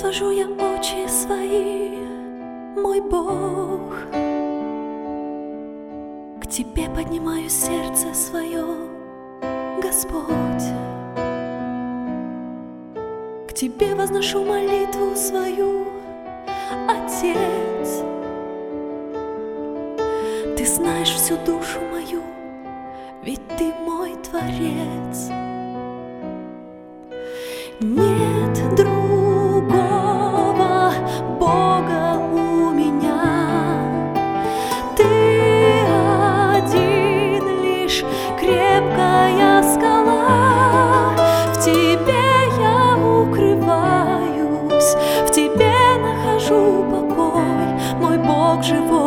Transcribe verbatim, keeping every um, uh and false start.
возвожу я очи свои, мой Бог. К Тебе поднимаю сердце свое, Господь. К Тебе возношу молитву свою, Отец. Ты знаешь всю душу мою, ведь Ты мой Творец. Нет другого Бога у меня, Ты один лишь крепкая скала. В Тебе я укрываюсь, в Тебе нахожу покой, мой Бог живой.